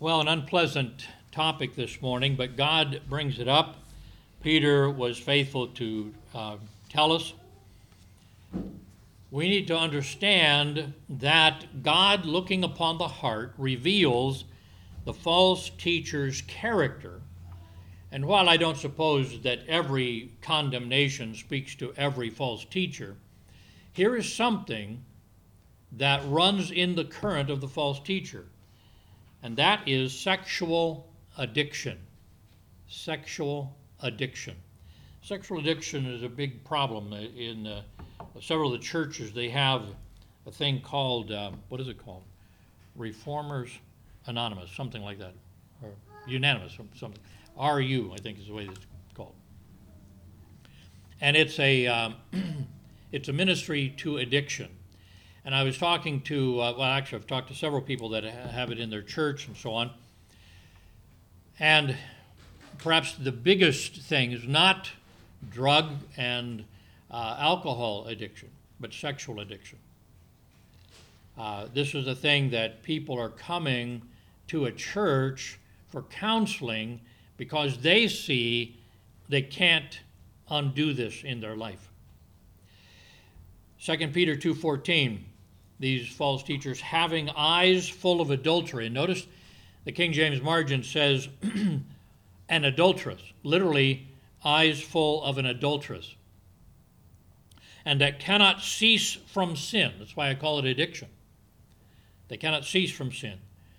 Well, an unpleasant topic this morning, but God brings it up. Peter was faithful to tell us. We need to understand that God, looking upon the heart, reveals the false teacher's character. And while I don't suppose that every condemnation speaks to every false teacher, here is something that runs in the current of the false teacher. And that is sexual addiction. Sexual addiction. Sexual addiction is a big problem. In several of the churches, they have a thing called, what is it called? Reformers Anonymous, something like that. Or Unanimous, something. RU, I think is the way it's called. And it's a ministry to addiction. And I was talking to, I've talked to several people that have it in their church and so on. And perhaps the biggest thing is not drug and alcohol addiction, but sexual addiction. This is a thing that people are coming to a church for counseling because they see they can't undo this in their life. 2 Peter 2:14, these false teachers having eyes full of adultery. And notice the King James margin says an adulteress, literally eyes full of an adulteress. And that cannot cease from sin. That's why I call it addiction. They cannot cease from sin.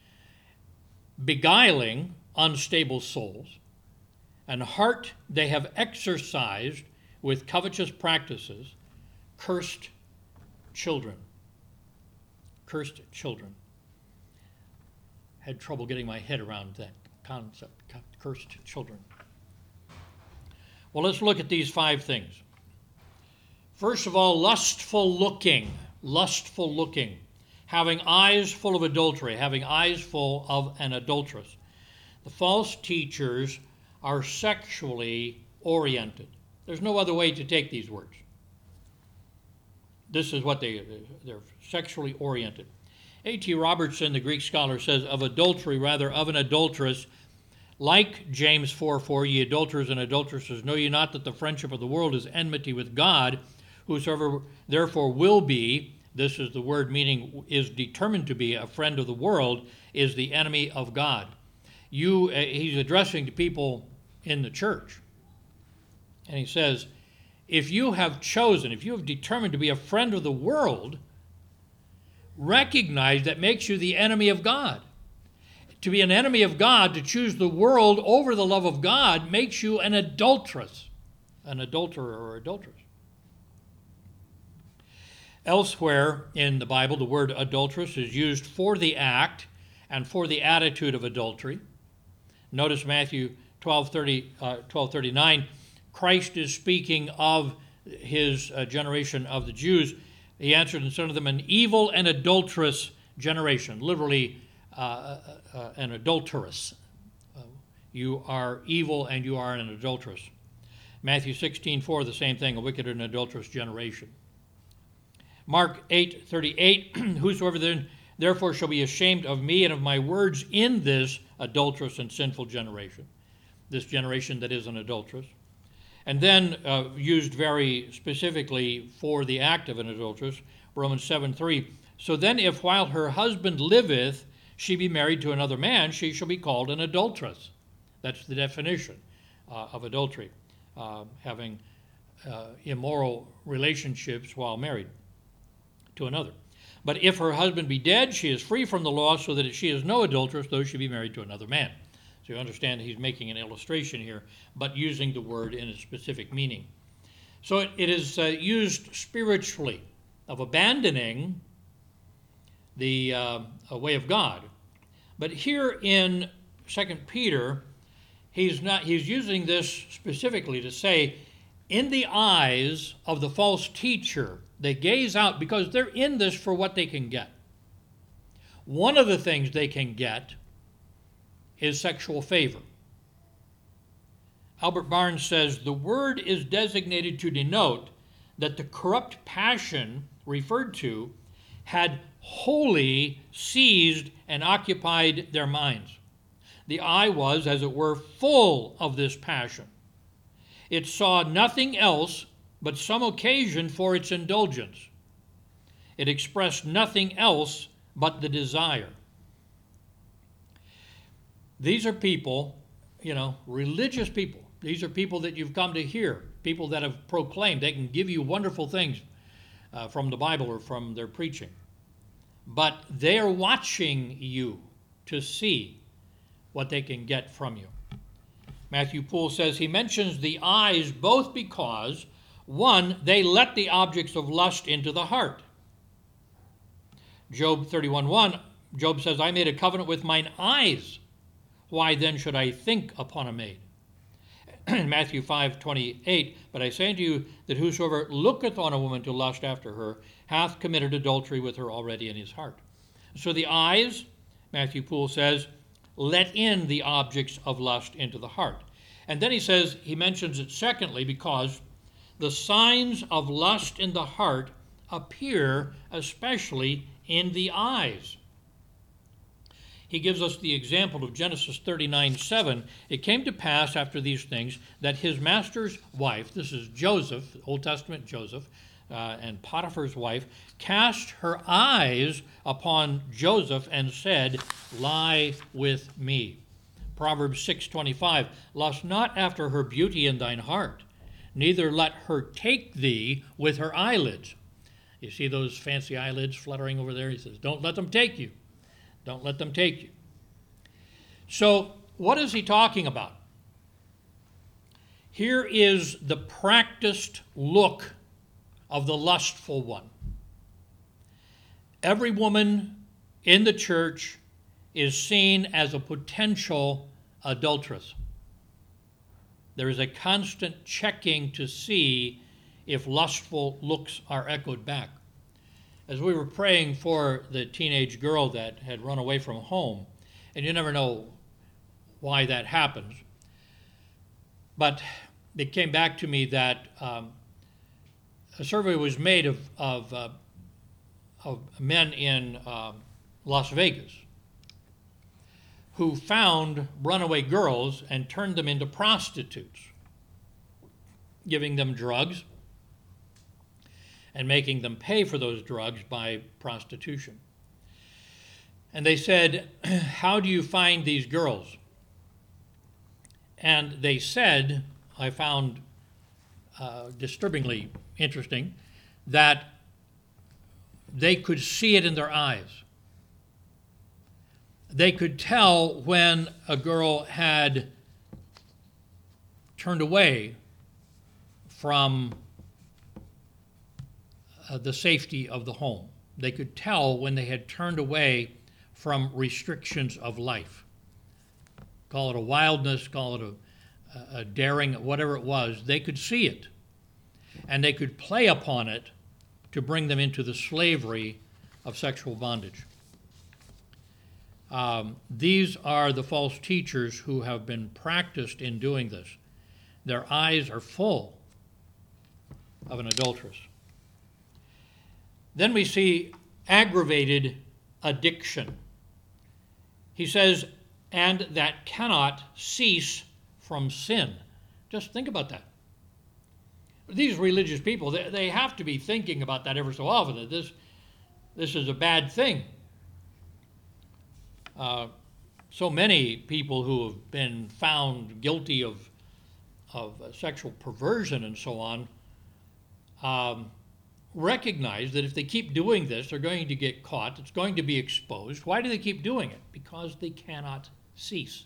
Beguiling unstable souls, and heart they have exercised with covetous practices, cursed children. Cursed children. Had trouble getting my head around that concept, cursed children. Well, let's look at these 5 things. First of all, lustful looking, having eyes full of adultery, having eyes full of an adulteress. The false teachers are sexually oriented. There's no other way to take these words. This is what they're sexually oriented. A.T. Robertson, the Greek scholar, says of adultery, rather of an adulteress, like James 4:4, ye adulterers and adulteresses, know ye not that the friendship of the world is enmity with God? Whosoever therefore will be, this is the word meaning is determined to be a friend of the world, is the enemy of God. He's addressing to people in the church. And he says, if you have determined to be a friend of the world, recognize that makes you the enemy of God. To be an enemy of God, to choose the world over the love of God, makes you an adulteress, an adulterer or adulteress. Elsewhere in the Bible, the word adulteress is used for the act and for the attitude of adultery. Notice Matthew 12:39. Christ is speaking of his generation of the Jews. He answered and said to them, an evil and adulterous generation, literally an adulteress. You are evil and you are an adulteress. Matthew 16:4, the same thing, a wicked and adulterous generation. Mark 8:38, whosoever then therefore shall be ashamed of me and of my words in this adulterous and sinful generation, this generation that is an adulteress. And then used very specifically for the act of an adulteress, Romans 7:3. So then if while her husband liveth she be married to another man, she shall be called an adulteress. That's the definition of adultery, having immoral relationships while married to another. But if her husband be dead, she is free from the law, so that she is no adulteress, though she be married to another man. So you understand he's making an illustration here, but using the word in a specific meaning. So it is used spiritually, of abandoning the way of God. But here in 2 Peter, he's using this specifically to say, in the eyes of the false teacher, they gaze out because they're in this for what they can get. One of the things they can get is sexual favor. Albert Barnes says, the word is designated to denote that the corrupt passion referred to had wholly seized and occupied their minds. The eye was, as it were, full of this passion. It saw nothing else but some occasion for its indulgence. It expressed nothing else but the desire. These are people, religious people. These are people that you've come to hear, people that have proclaimed. They can give you wonderful things from the Bible or from their preaching. But they are watching you to see what they can get from you. Matthew Poole says he mentions the eyes both because, one, they let the objects of lust into the heart. Job 31:1, Job says, I made a covenant with mine eyes. Why then should I think upon a maid? Matthew 5:28, but I say unto you that whosoever looketh on a woman to lust after her hath committed adultery with her already in his heart. So the eyes, Matthew Poole says, let in the objects of lust into the heart. And then he mentions it secondly because the signs of lust in the heart appear especially in the eyes. He gives us the example of Genesis 39:7. It came to pass after these things that his master's wife, this is Joseph, Old Testament Joseph, and Potiphar's wife, cast her eyes upon Joseph and said, lie with me. Proverbs 6:25, lust not after her beauty in thine heart, neither let her take thee with her eyelids. You see those fancy eyelids fluttering over there? He says, don't let them take you. Don't let them take you. So what is he talking about? Here is the practiced look of the lustful one. Every woman in the church is seen as a potential adulteress. There is a constant checking to see if lustful looks are echoed back. As we were praying for the teenage girl that had run away from home, and you never know why that happens, but it came back to me that a survey was made of men in Las Vegas who found runaway girls and turned them into prostitutes, giving them drugs and making them pay for those drugs by prostitution. And they said, how do you find these girls? And they said, I found disturbingly interesting, that they could see it in their eyes. They could tell when a girl had turned away from the safety of the home. They could tell when they had turned away from restrictions of life. Call it a wildness, call it a daring, whatever it was, they could see it. And they could play upon it to bring them into the slavery of sexual bondage. These are the false teachers who have been practiced in doing this. Their eyes are full of an adulteress. Then we see aggravated addiction. He says, and that cannot cease from sin. Just think about that. These religious people, they have to be thinking about that ever so often, that this is a bad thing. So many people who have been found guilty of sexual perversion and so on recognize that if they keep doing this, they're going to get caught. It's going to be exposed. Why do they keep doing it? Because they cannot cease.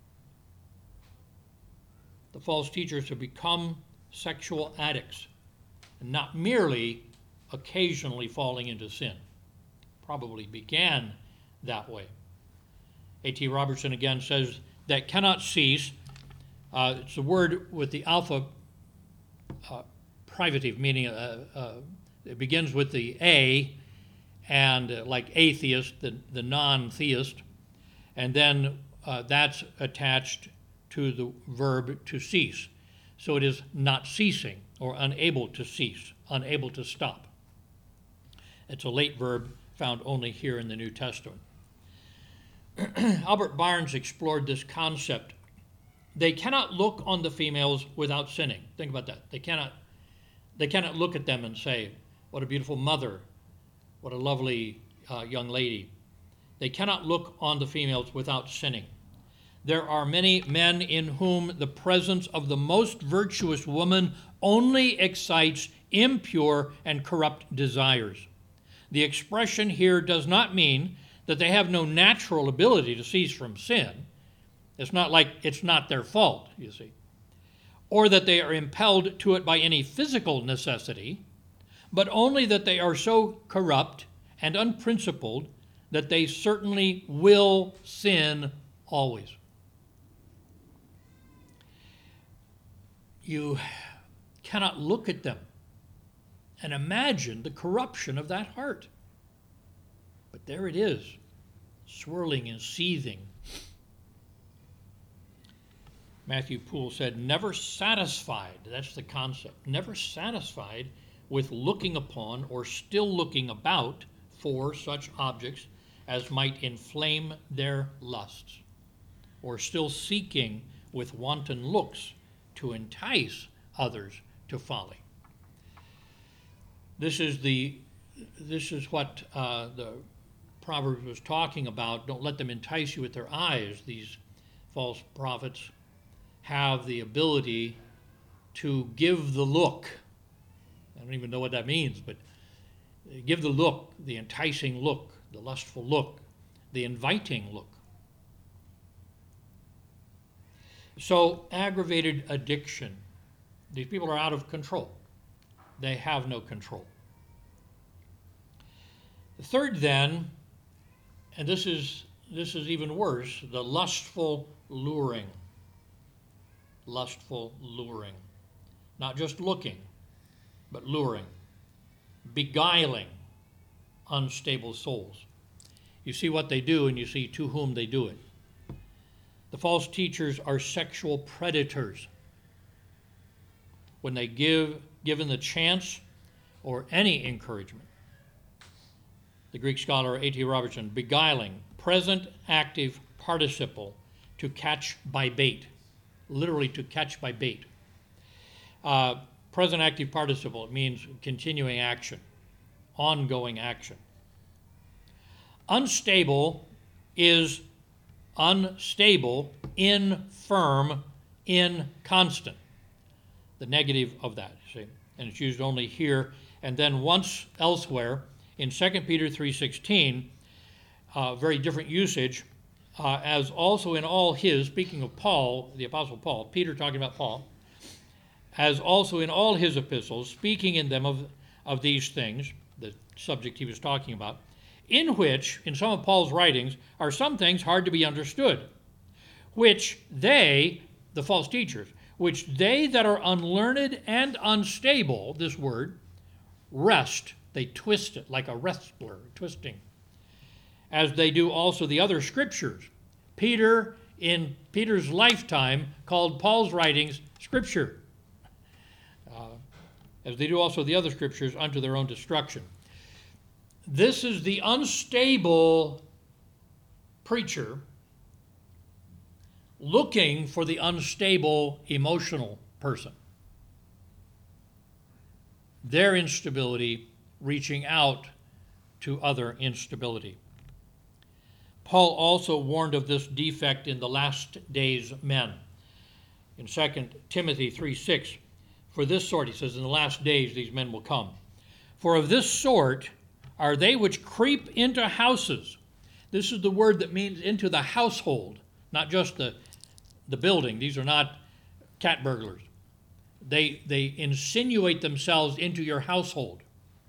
The false teachers have become sexual addicts, and not merely occasionally falling into sin. Probably began that way. A.T. Robertson again says that cannot cease. It's a word with the alpha privative, meaning it begins with the A, and like atheist, the non-theist, and then that's attached to the verb to cease. So it is not ceasing or unable to cease, unable to stop. It's a late verb found only here in the New Testament. Albert Barnes explored this concept. They cannot look on the females without sinning. Think about that. They cannot look at them and say, what a beautiful mother, what a lovely young lady. They cannot look on the females without sinning. There are many men in whom the presence of the most virtuous woman only excites impure and corrupt desires. The expression here does not mean that they have no natural ability to cease from sin. It's not like it's not their fault, you see. Or that they are impelled to it by any physical necessity, but only that they are so corrupt and unprincipled that they certainly will sin always. You cannot look at them and imagine the corruption of that heart. But there it is, swirling and seething. Matthew Poole said, never satisfied, that's the concept, never satisfied with looking upon or still looking about for such objects as might inflame their lusts, or still seeking with wanton looks to entice others to folly. This is what the Proverbs was talking about. Don't let them entice you with their eyes. These false prophets have the ability to give the look. I don't even know what that means, but give the look, the enticing look, the lustful look, the inviting look. So, aggravated addiction. These people are out of control. They have no control. The third then, and this is even worse, the lustful luring. Lustful luring. Not just looking, but luring. Beguiling unstable souls. You see what they do, and you see to whom they do it. The false teachers are sexual predators. When they given the chance or any encouragement. The Greek scholar A.T. Robertson, beguiling, present active participle, to catch by bait. Literally to catch by bait. Present active participle, it means continuing action, ongoing action. Unstable is unstable, infirm, inconstant. The negative of that, see? And it's used only here and then once elsewhere in 2 Peter 3:16, very different usage, as also in all his, speaking of Paul, the Apostle Paul, Peter talking about Paul, as also in all his epistles, speaking in them of these things, the subject he was talking about, in which, in some of Paul's writings, are some things hard to be understood, which they, the false teachers, which they that are unlearned and unstable, this word, wrest, they twist it like a wrestler, twisting, as they do also the other scriptures. Peter, in Peter's lifetime, called Paul's writings scripture, as they do also the other scriptures unto their own destruction. This is the unstable preacher looking for the unstable emotional person. Their instability reaching out to other instability. Paul also warned of this defect in the last days men. In 2 Timothy 3:6, for this sort, he says, in the last days these men will come. For of this sort are they which creep into houses. This is the word that means into the household, not just the building. These are not cat burglars. They insinuate themselves into your household.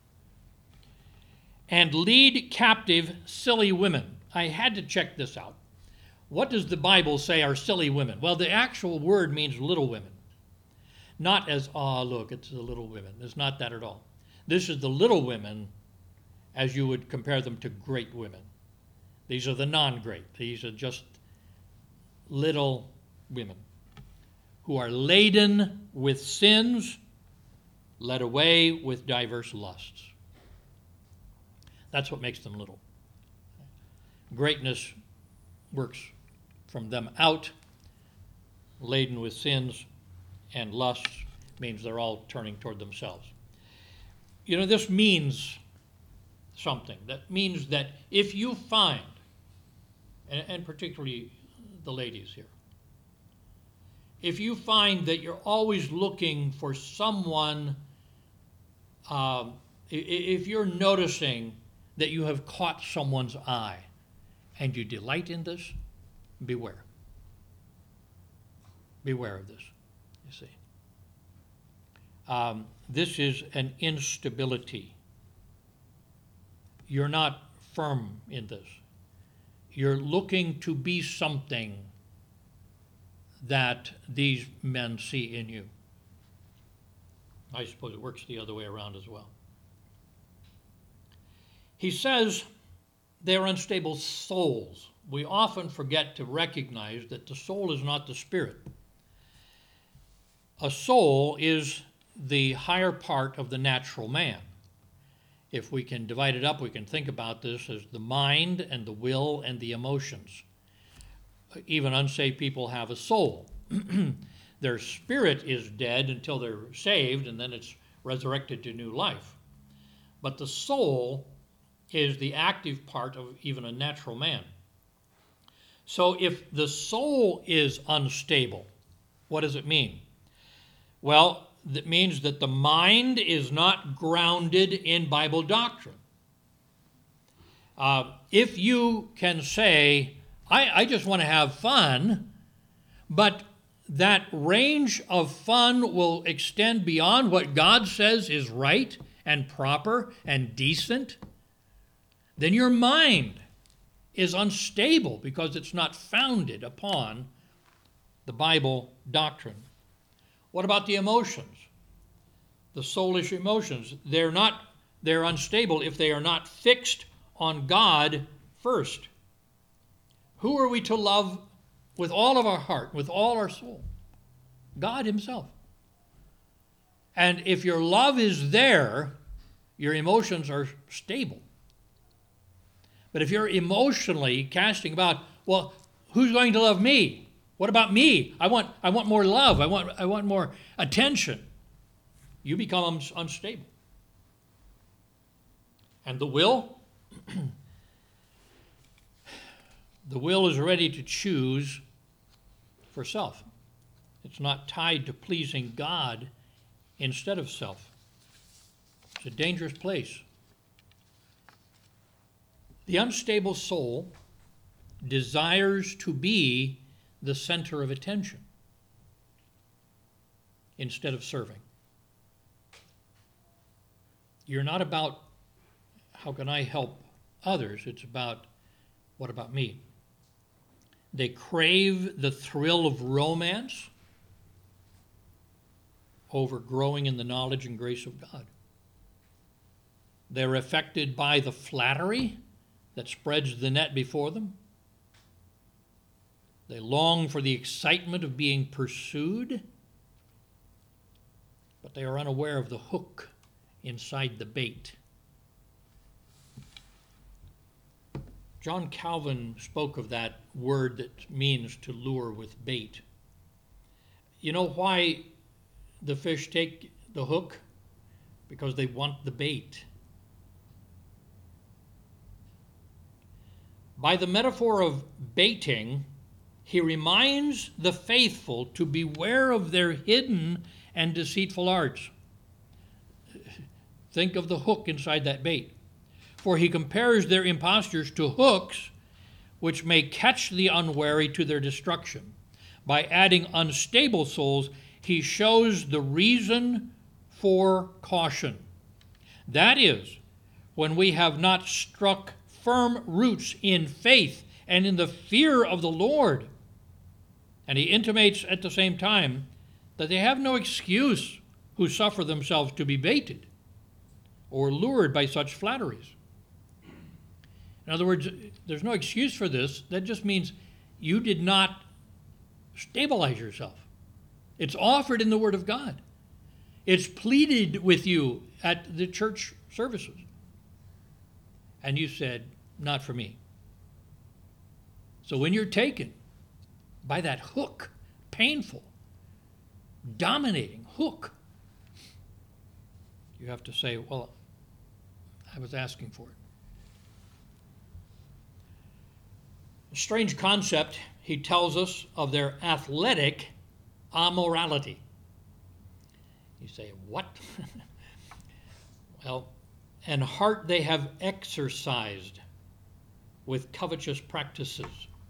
And lead captive silly women. I had to check this out. What does the Bible say are silly women? Well, the actual word means little women. Not as, look, it's the little women. It's not that at all. This is the little women as you would compare them to great women. These are the non-great. These are just little women who are laden with sins, led away with diverse lusts. That's what makes them little. Greatness works from them out, laden with sins and lusts, means they're all turning toward themselves. This means something. That means that if you find, and particularly the ladies here, if you find that you're always looking for someone, if you're noticing that you have caught someone's eye and you delight in this, beware. Beware of this, you see. This is an instability. You're not firm in this. You're looking to be something that these men see in you. I suppose it works the other way around as well. He says they're unstable souls. We often forget to recognize that the soul is not the spirit. A soul is the higher part of the natural man. If we can divide it up, we can think about this as the mind and the will and the emotions. Even unsaved people have a soul. Their spirit is dead until they're saved, and then it's resurrected to new life. But the soul is the active part of even a natural man. So if the soul is unstable, what does it mean? Well, that means that the mind is not grounded in Bible doctrine. If you can say, I just want to have fun, but that range of fun will extend beyond what God says is right and proper and decent, then your mind is unstable because it's not founded upon the Bible doctrine. What about the emotions? The soulish emotions. They're unstable if they are not fixed on God first. Who are we to love with all of our heart, with all our soul? God himself. And if your love is there, your emotions are stable. But if you're emotionally casting about, well, who's going to love me? What about me? I want more love. I want more attention. You become unstable. And the will? The will is ready to choose for self. It's not tied to pleasing God instead of self. It's a dangerous place. The unstable soul desires to be the center of attention instead of serving. You're not about how can I help others, it's about what about me? They crave the thrill of romance over growing in the knowledge and grace of God. They're affected by the flattery that spreads the net before them. They long for the excitement of being pursued, but they are unaware of the hook inside the bait. John Calvin spoke of that word that means to lure with bait. You know why the fish take the hook? Because they want the bait. By the metaphor of baiting, he reminds the faithful to beware of their hidden and deceitful arts. Think of the hook inside that bait. For he compares their impostures to hooks which may catch the unwary to their destruction. By adding unstable souls, he shows the reason for caution. That is, when we have not struck firm roots in faith and in the fear of the Lord. And he intimates at the same time that they have no excuse who suffer themselves to be baited or lured by such flatteries. In other words, there's no excuse for this. That just means you did not stabilize yourself. It's offered in the Word of God. It's pleaded with you at the church services. And you said, not for me. So when you're taken by that hook, painful, dominating hook, you have to say, well, I was asking for it. A strange concept, he tells us, of their athletic amorality. You say, what? Well, and heart they have exercised with covetous practices.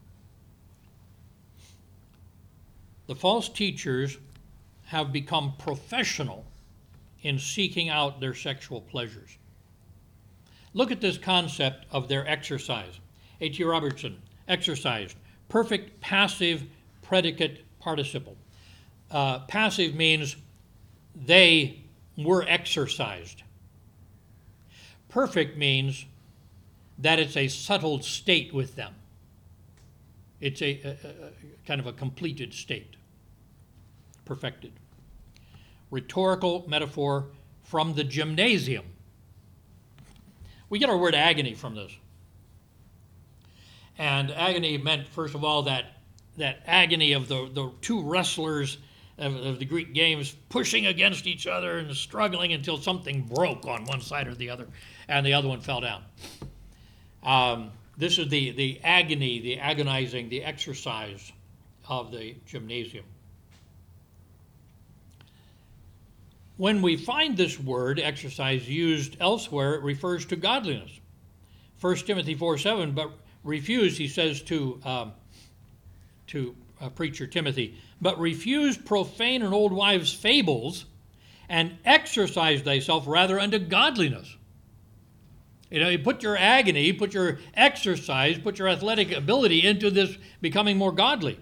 The false teachers have become professional in seeking out their sexual pleasures. Look at this concept of their exercise. H.T. Robertson, exercised, perfect passive predicate participle. Passive means they were exercised. Perfect means that it's a settled state with them. It's a kind of a completed state, perfected. Rhetorical metaphor from the gymnasium. We get our word agony from this. And agony meant, first of all, that agony of the two wrestlers of the Greek games pushing against each other and struggling until something broke on one side or the other, and the other one fell down. This is the agony, the agonizing, the exercise of the gymnasium. When we find this word, exercise, used elsewhere, it refers to godliness. 1 Timothy 4:7, but refuse, he says to preacher Timothy, but refuse profane and old wives' fables, and exercise thyself rather unto godliness. You put your agony, put your exercise, put your athletic ability into this becoming more godly.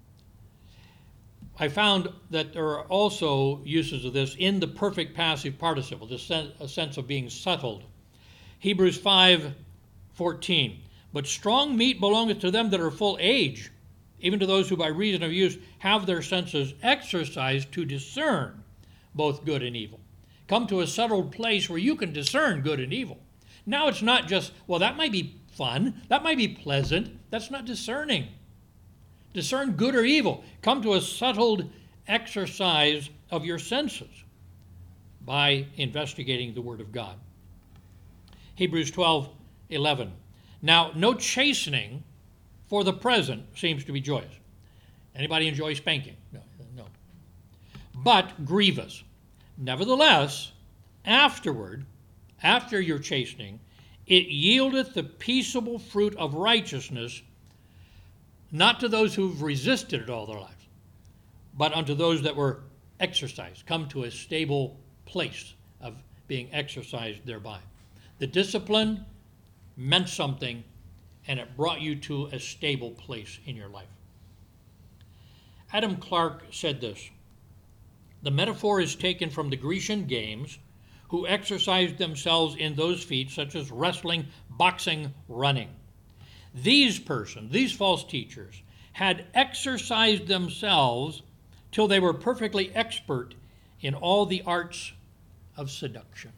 I found that there are also uses of this in the perfect passive participle, a sense of being settled. Hebrews 5:14, but strong meat belongeth to them that are full age, even to those who by reason of use have their senses exercised to discern both good and evil. Come to a settled place where you can discern good and evil. Now it's not just, well, that might be fun, that might be pleasant. That's not discerning. Discern good or evil. Come to a settled exercise of your senses by investigating the Word of God. Hebrews 12:11. Now, no chastening for the present seems to be joyous. Anybody enjoy spanking? No. But grievous. Nevertheless, afterward, after your chastening, it yieldeth the peaceable fruit of righteousness, not to those who've resisted it all their lives, but unto those that were exercised, come to a stable place of being exercised thereby. The discipline meant something, and it brought you to a stable place in your life. Adam Clarke said this, the metaphor is taken from the Grecian games, who exercised themselves in those feats such as wrestling, boxing, running. These false teachers, had exercised themselves till they were perfectly expert in all the arts of seduction.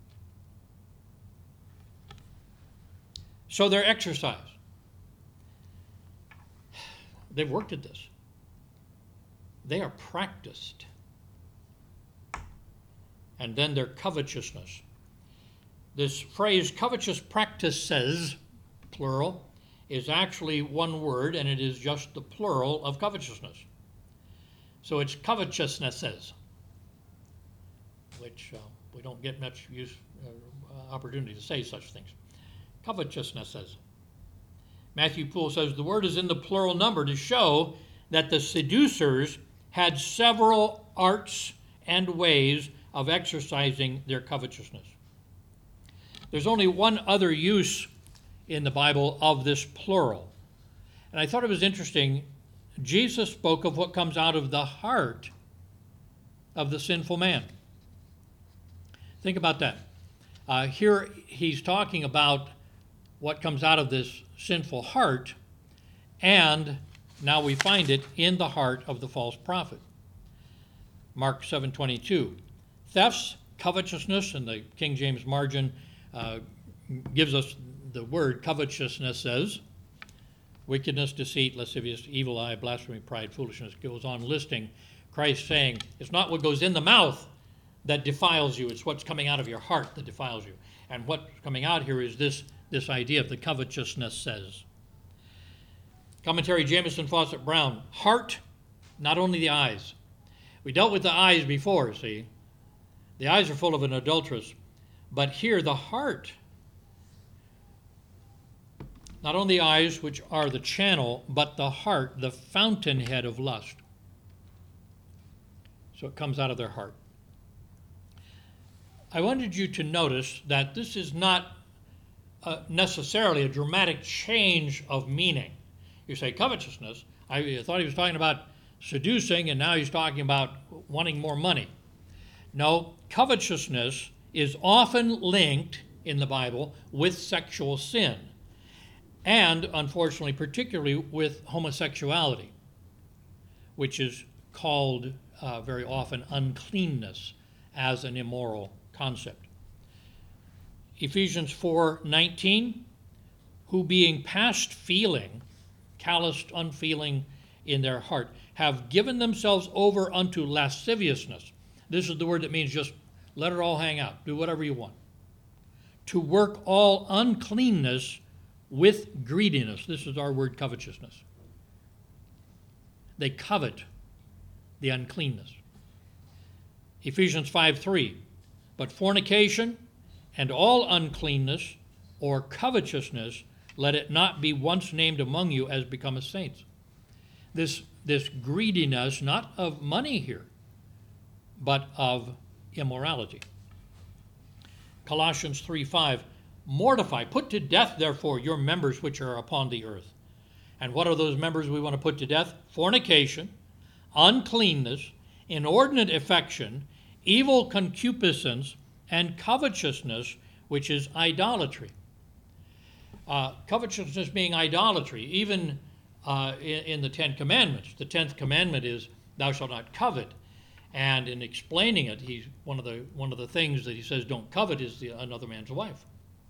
So they're exercised. They've worked at this. They are practiced. And then their covetousness. This phrase, covetous practices, plural, is actually one word, and it is just the plural of covetousness. So it's covetousnesses, which we don't get much opportunity to say such things. Covetousnesses. Matthew Poole says the word is in the plural number to show that the seducers had several arts and ways of exercising their covetousness. There's only one other use in the Bible of this plural. And I thought it was interesting. Jesus spoke of what comes out of the heart of the sinful man. Think about that. Here he's talking about what comes out of this sinful heart, and now we find it in the heart of the false prophet. Mark 7:22. Thefts, covetousness, and the King James margin gives us the word covetousnesses. wickedness, deceit, lasciviousness, evil eye, blasphemy, pride, foolishness. Goes on listing Christ saying, it's not what goes in the mouth that defiles you, it's what's coming out of your heart that defiles you. And what's coming out here is this idea of the covetousness says. Commentary Jamieson Fawcett Brown, heart, not only the eyes. We dealt with the eyes before, see. The eyes are full of an adulteress. But here the heart, not only the eyes, which are the channel, but the heart, the fountainhead of lust. So it comes out of their heart. I wanted you to notice that this is not necessarily a dramatic change of meaning. You say covetousness. I thought he was talking about seducing, and now he's talking about wanting more money. No, covetousness is often linked in the Bible with sexual sin, and unfortunately, particularly with homosexuality, which is called very often uncleanness as an immoral concept. Ephesians 4:19, who being past feeling, calloused, unfeeling in their heart, have given themselves over unto lasciviousness. This is the word that means just let it all hang out. Do whatever you want. To work all uncleanness with greediness. This is our word covetousness. They covet the uncleanness. Ephesians 5:3, but fornication and all uncleanness or covetousness, let it not be once named among you as becometh saints. This greediness, not of money here, but of immorality. Colossians 3:5, mortify, put to death, therefore, your members which are upon the earth. And what are those members we want to put to death? Fornication, uncleanness, inordinate affection, evil concupiscence, and covetousness, which is idolatry. Covetousness being idolatry, even in the Ten Commandments. The 10th commandment is, thou shalt not covet. And in explaining it, one of the things that he says don't covet is another man's wife.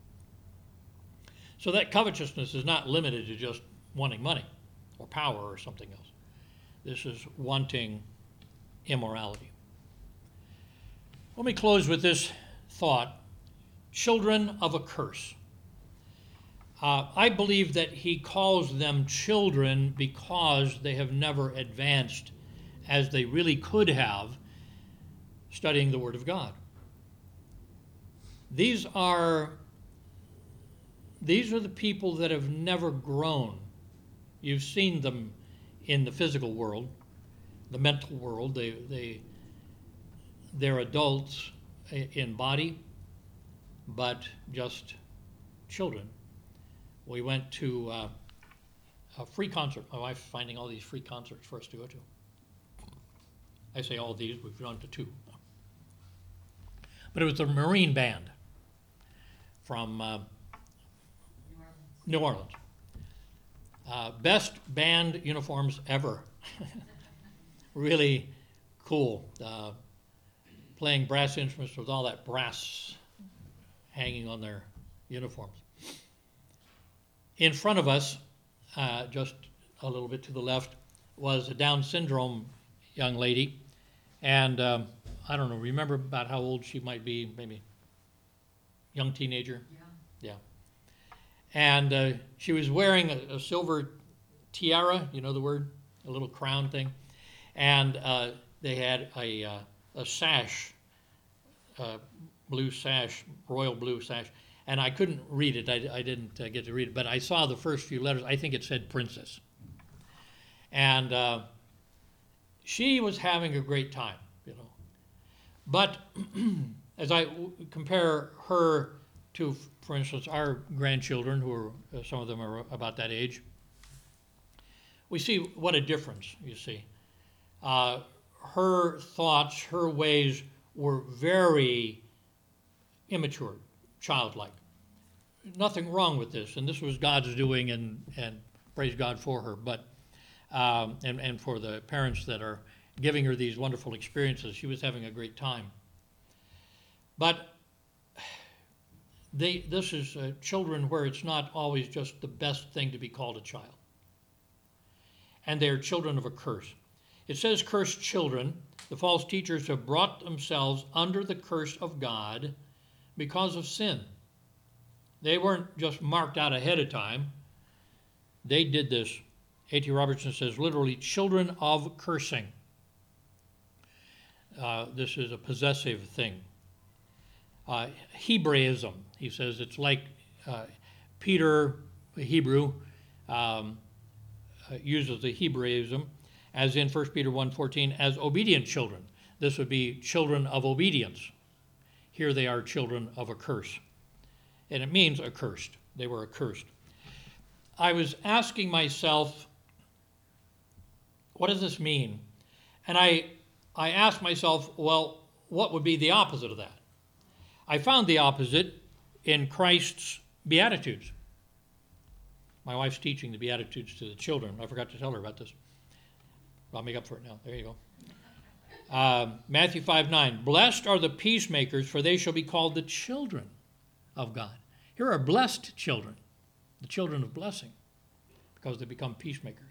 So that covetousness is not limited to just wanting money or power or something else. This is wanting immorality. Let me close with this thought. Children of a curse. I believe that he calls them children because they have never advanced as they really could have studying the Word of God. These are the people that have never grown. You've seen them in the physical world, the mental world. They're adults in body, but just children. We went to a free concert. My wife's finding all these free concerts for us to go to. I say all these, we've gone to 2. But it was the Marine Band from New Orleans. Best band uniforms ever. Really cool. Playing brass instruments with all that brass hanging on their uniforms. In front of us, just a little bit to the left, was a Down syndrome young lady. And I don't know, remember about how old she might be, maybe young teenager? Yeah. And she was wearing a silver tiara, you know the word? A little crown thing. And they had a sash, blue sash, royal blue sash. And I couldn't read it. I didn't get to read it. But I saw the first few letters. I think it said princess. And she was having a great time, you know. But as I compare her to, for instance, our grandchildren, who are, some of them are about that age, we see what a difference, you see. Her thoughts, her ways were very immature, childlike. Nothing wrong with this, and this was God's doing, and praise God for her. But and for the parents that are giving her these wonderful experiences, she was having a great time. But this is children where it's not always just the best thing to be called a child. and they are children of a curse. It says cursed children. The false teachers have brought themselves under the curse of God because of sin. They weren't just marked out ahead of time. They did this. A.T. Robertson says, literally, children of cursing. This is a possessive thing. Hebraism, he says, it's like Peter, the Hebrew, uses the Hebraism, as in 1 Peter 1:14, as obedient children. This would be children of obedience. Here they are children of a curse. And it means accursed. They were accursed. I was asking myself, what does this mean? And I asked myself, well, what would be the opposite of that? I found the opposite in Christ's Beatitudes. My wife's teaching the Beatitudes to the children. I forgot to tell her about this. I'll make up for it now. There you go. Matthew 5:9. Blessed are the peacemakers, for they shall be called the children of God. Here are blessed children, the children of blessing, because they become peacemakers.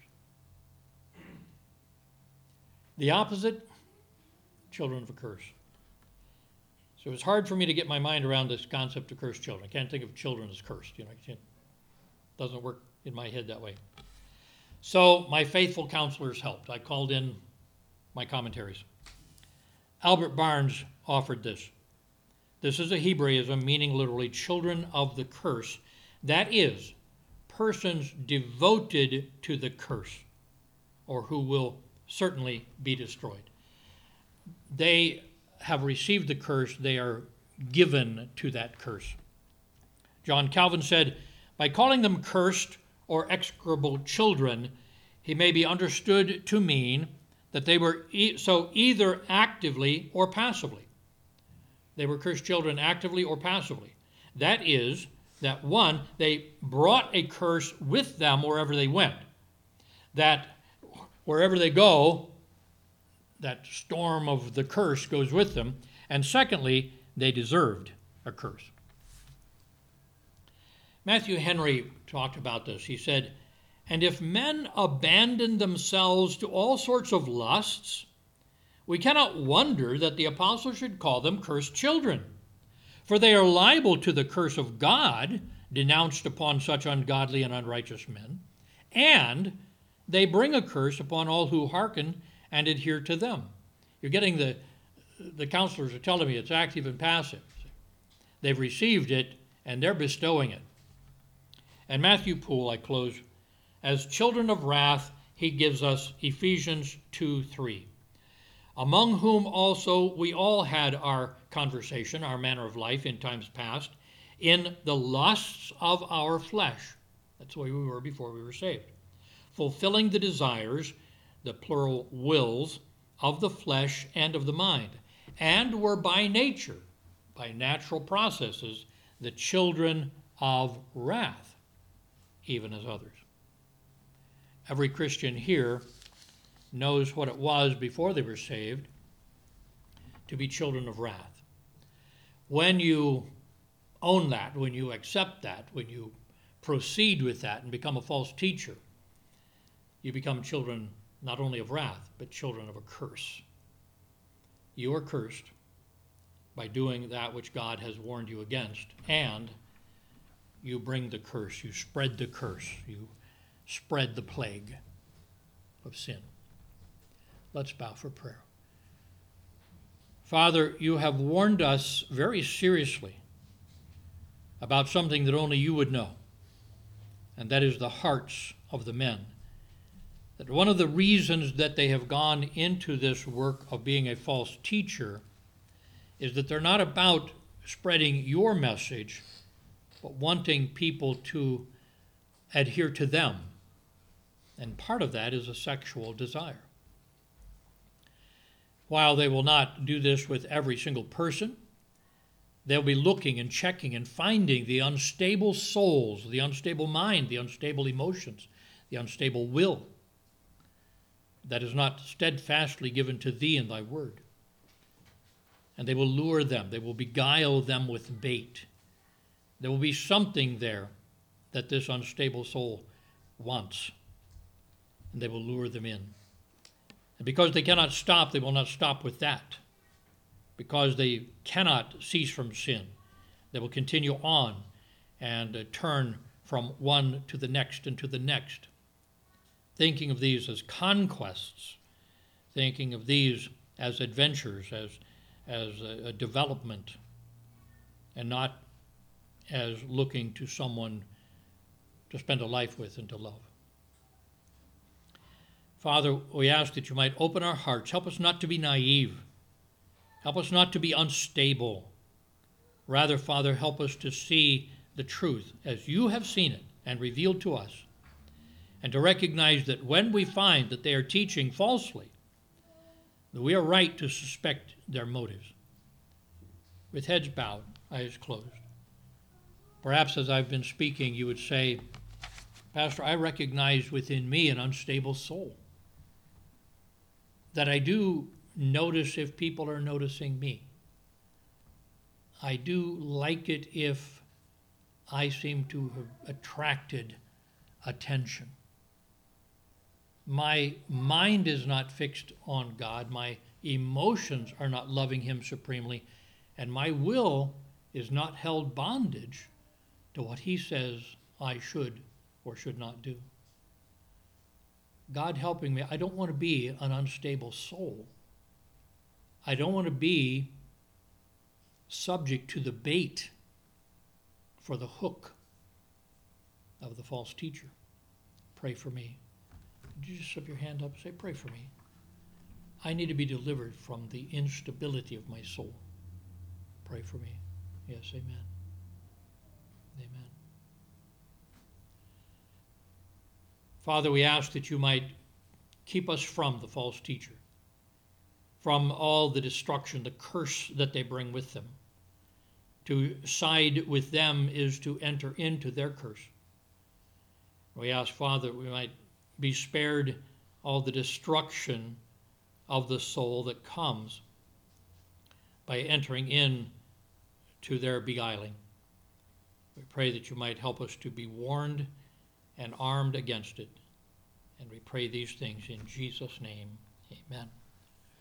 The opposite, children of a curse. So it's hard for me to get my mind around this concept of cursed children. I can't think of children as cursed. It doesn't work in my head that way. So my faithful counselors helped. I called in my commentaries. Albert Barnes offered this. This is a Hebraism meaning literally children of the curse. That is, persons devoted to the curse, or who will certainly be destroyed. They have received the curse. They are given to that curse. John Calvin said, by calling them cursed or execrable children, he may be understood to mean that they were so either actively or passively. They were cursed children actively or passively. That is, that one, they brought a curse with them wherever they went. That wherever they go, that storm of the curse goes with them. And secondly, they deserved a curse. Matthew Henry talked about this. He said, and if men abandon themselves to all sorts of lusts, we cannot wonder that the apostle should call them cursed children. For they are liable to the curse of God denounced upon such ungodly and unrighteous men, and they bring a curse upon all who hearken and adhere to them. You're getting the counselors are telling me it's active and passive. They've received it, and they're bestowing it. And Matthew Poole, I close, as children of wrath, he gives us Ephesians 2:3. Among whom also we all had our conversation, our manner of life in times past, in the lusts of our flesh. That's the way we were before we were saved. Fulfilling the desires, the plural wills, of the flesh and of the mind, and were by nature, by natural processes, the children of wrath, even as others. Every Christian here knows what it was before they were saved to be children of wrath. When you own that, when you accept that, when you proceed with that and become a false teacher, you become children not only of wrath, but children of a curse. You are cursed by doing that which God has warned you against, and you bring the curse, you spread the curse, you spread the plague of sin. Let's bow for prayer. Father, you have warned us very seriously about something that only you would know, and that is the hearts of the men. That one of the reasons that they have gone into this work of being a false teacher is that they're not about spreading your message, but wanting people to adhere to them. And part of that is a sexual desire. While they will not do this with every single person, they'll be looking and checking and finding the unstable souls, the unstable mind, the unstable emotions, the unstable will that is not steadfastly given to thee in thy word. And they will lure them. They will beguile them with bait. There will be something there that this unstable soul wants. and they will lure them in. And because they cannot stop, they will not stop with that. Because they cannot cease from sin, they will continue on and turn from one to the next and to the next, thinking of these as conquests, thinking of these as adventures, as a development, and not as looking to someone to spend a life with and to love. Father, we ask that you might open our hearts. Help us not to be naive. Help us not to be unstable. Rather, Father, help us to see the truth as you have seen it and revealed to us, and to recognize that when we find that they are teaching falsely, that we are right to suspect their motives. With heads bowed, eyes closed. Perhaps as I've been speaking, you would say, Pastor, I recognize within me an unstable soul, that I do notice if people are noticing me. I do like it if I seem to have attracted attention. My mind is not fixed on God. My emotions are not loving him supremely. And my will is not held bondage to what he says I should or should not do. God helping me, I don't want to be an unstable soul. I don't want to be subject to the bait for the hook of the false teacher. Pray for me. Would you just slip your hand up and say, pray for me? I need to be delivered from the instability of my soul. Pray for me. Yes, amen. Amen. Father, we ask that you might keep us from the false teacher, from all the destruction, the curse that they bring with them. To side with them is to enter into their curse. We ask, Father, that we might be spared all the destruction of the soul that comes by entering in to their beguiling. We pray that you might help us to be warned and armed against it. And we pray these things in Jesus' name. Amen.